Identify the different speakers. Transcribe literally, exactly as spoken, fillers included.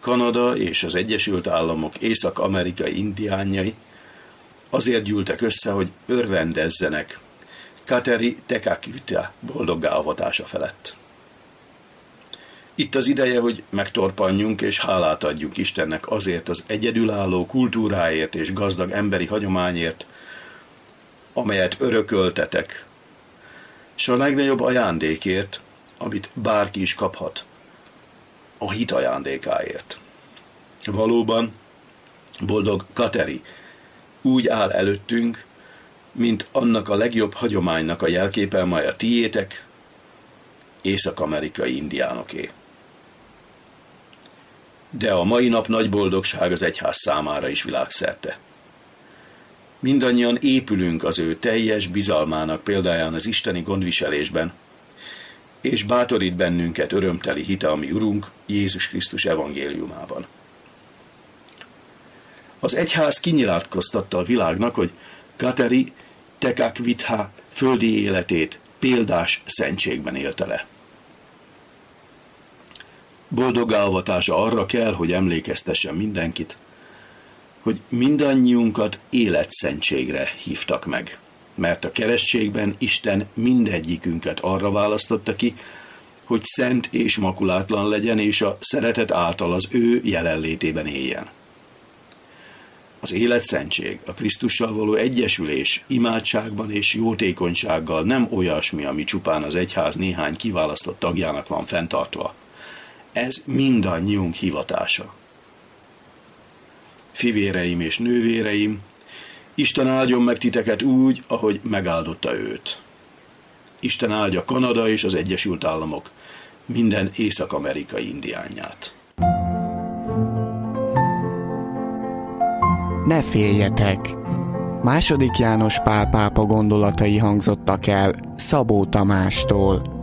Speaker 1: Kanada és az Egyesült Államok észak-amerikai indiánjai azért gyűltek össze, hogy örvendezzenek Kateri Tekakwitha boldoggá avatása felett. Itt az ideje, hogy megtorpanjunk és hálát adjunk Istennek azért az egyedülálló kultúráért és gazdag emberi hagyományért, amelyet örököltetek, és a legnagyobb ajándékért, amit bárki is kaphat, a hit ajándékáért. Valóban, boldog Kateri úgy áll előttünk, mint annak a legjobb hagyománynak a jelképe, mely a tiétek, észak-amerikai indiánoké. De a mai nap nagy boldogság az egyház számára is világszerte. Mindannyian épülünk az ő teljes bizalmának példáján az isteni gondviselésben, és bátorít bennünket örömteli hite a mi Urunk Jézus Krisztus evangéliumában. Az egyház kinyilatkoztatta a világnak, hogy Kateri Tekakwitha földi életét példás szentségben élte le. Boldoggá avatása arra kell, hogy emlékeztessen mindenkit, hogy mindannyiunkat életszentségre hívtak meg, mert a keresztségben Isten mindegyikünket arra választotta ki, hogy szent és makulátlan legyen, és a szeretet által az ő jelenlétében éljen. Az életszentség, a Krisztussal való egyesülés imádságban és jótékonysággal nem olyasmi, ami csupán az egyház néhány kiválasztott tagjának van fenntartva. Ez mindannyiunk hivatása. Fivéreim és nővéreim, Isten áldjon meg titeket úgy, ahogy megáldotta őt. Isten áldja Kanada és az Egyesült Államok minden észak-amerikai indiánját.
Speaker 2: Ne féljetek! Második János Pál pápa gondolatai hangzottak el Szabó Tamástól.